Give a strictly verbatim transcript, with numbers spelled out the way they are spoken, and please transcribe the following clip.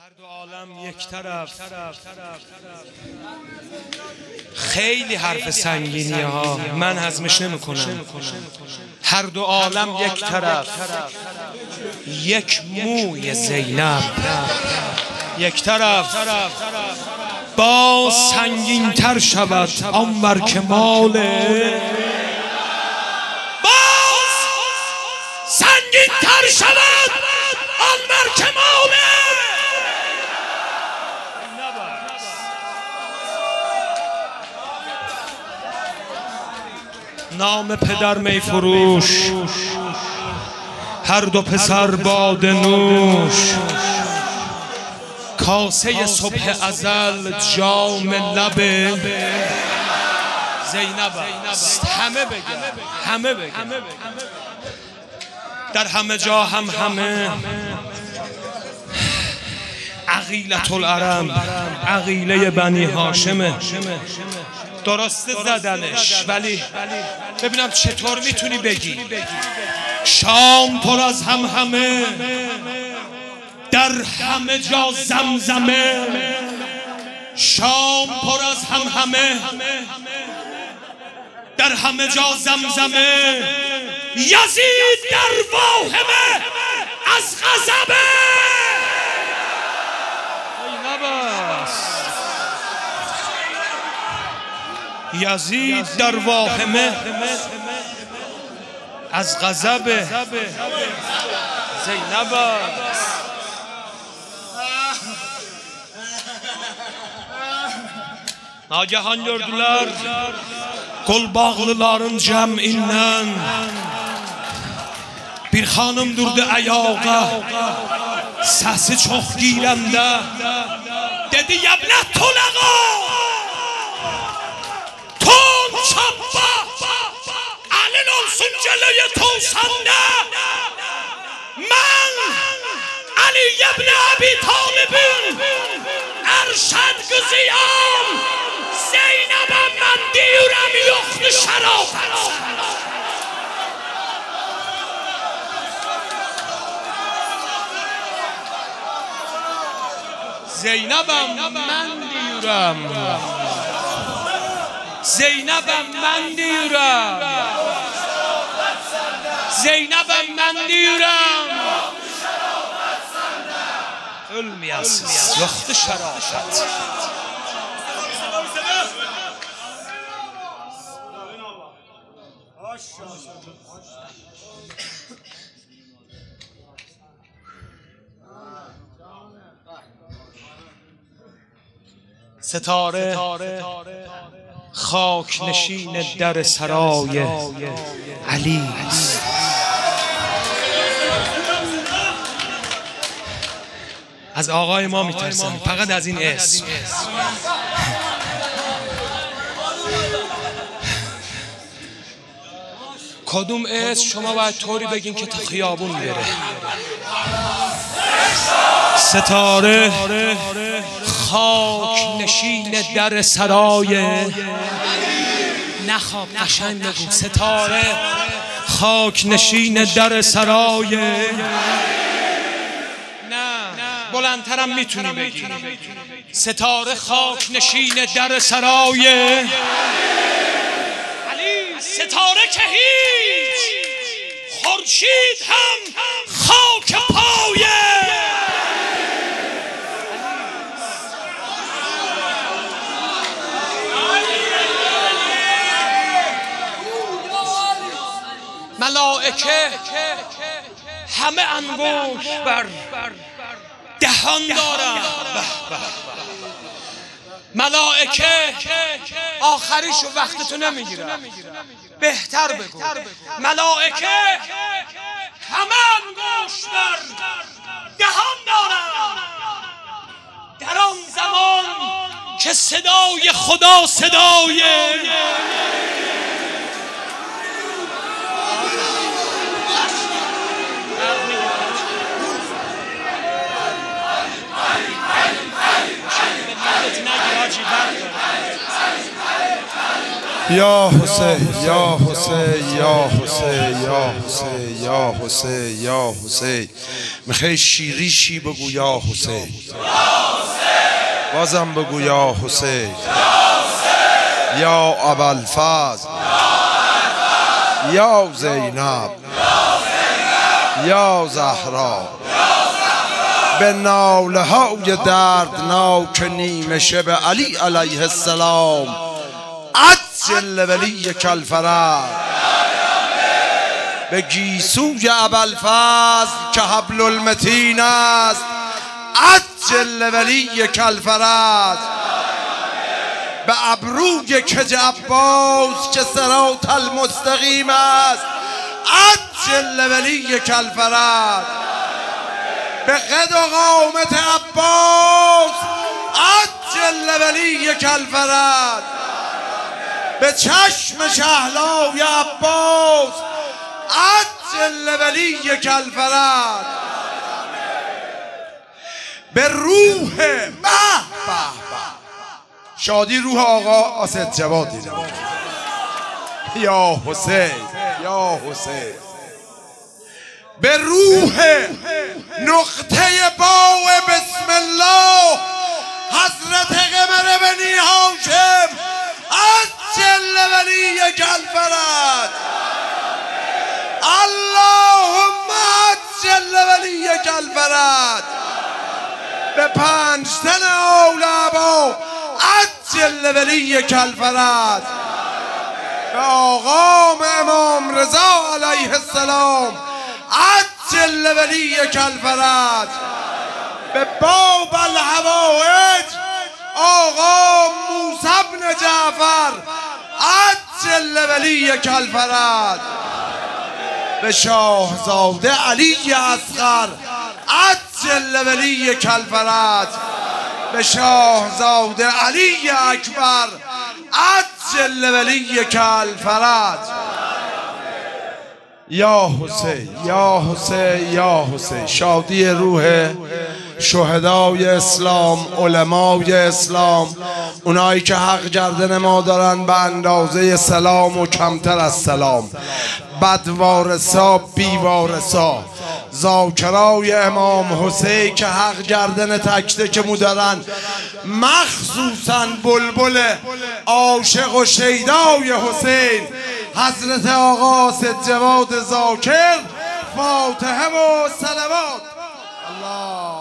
هر دو عالم یک طرف. خیلی حرف سنگینیه ها، من هضمش نمیکنم. هر دو عالم یک طرف، یک موی زینب یک طرف. باز سنگین تر شود آنور که ماله، باز سنگین تر شود آنور که ماله. نام پدر می فروش، هر دو پسر باده نوش. کاسه صبح ازل جام لب زینب است. همه بگن، همه بگن، در همه جا هم همه. عقیلة العرب، عقیله بنی هاشمه. درسته زدنش، ولی ببینم چطور میتونی بگی. شام پر از هم همه، در همه جا زمزمه. شام پر از هم همه، در همه جا زمزمه. یزید در واهمه از غضبه. یزید در واهمه از غضب زینب است. Nagahan gördüler kol bağlıların cəmindən bir xanım durdu ayağa, səsi çox girəndə dedi yəbnət tolağa ton çappa əlin olsun gələyə tolsanda mən Ali ibn Abi Talibin ərşəd qızıyam. Zeynep'im ben diyorum yoktu şarafet. Zeynep'im ben diyorum. Zeynep'im ben diyorum. Zeynep'im ben diyorum. Ölmeyəsiz, yoktu şarafet. ستاره خاک نشین در سرای علی است. از آقای ما میترسم، فقط از این اسم. کدوم اسم شما باید طوری بگین که تا خیابون بره. ستاره خاک نشین در سرای، نخواب قشنگ بگو. ستاره خاک نشین در سرای، نه بلندترم میتونی بگی. ستاره خاک نشین در سرای ستاره که هیچ، خورشید هم خاک پای ملائکه همه انگوش بر دهان دارن. ملائکه آخریشو وقتتو نمیگیرن، بهتر بگو. ملائکه همه انگوش بر دهان دارن در آن زمان که صدای خدا صدای یا حسین یا حسین یا حسین یا حسین یا حسین یا حسین میخوای شیری شی بگو یا حسین، بازم بگو یا حسین، یا ابوالفضل، یا زینب، یا زهرا، به ناله های دردناک نیمه شب علی علیه السلام عجل ولی کالفرج، به گیسوی ابوالفضل که حبل المتین است عجل ولی کالفرج، به ابروی کج عباس که صراط المستقیم است عجل ولی کالفرج، به قد و قامت عباس عجل ولی کالفرج، به چشم شهلای عباس عجل ولی کالفرج، به روح به به شادی روح آقا اسد جوادی یا حسین یا حسین، به روح نقطه باو بسم الله حضرت قمر بنی هاشم عجل ولی کالفرج، اللهم عجل ولی کالفرج، به پنج تن آل عبا عجل ولی کالفرج، به آقام امام رضا علیه السلام عجل ولی کالفرج، به باب الحوائج آقا موسی بن جعفر عجل ولی کالفرج، به شاهزاده علی اصغر عجل ولی کالفرج، به شاهزاده علی اکبر عجل ولی کالفرج، یا حسین یا حسین یا حسین، شادی روح شهدای اسلام، علمای اسلام، اونایی که حق گردن ما دارن به اندازه سلام و کمتر از سلام، بدوارسا بیوارسا، ذاکرای امام حسین که حق گردن تکته که مو دارن، مخصوصا بلبل عاشق و شیدای حسین حضرت آقا اسد جواد ذاکر، فاتحه و صلوات. الله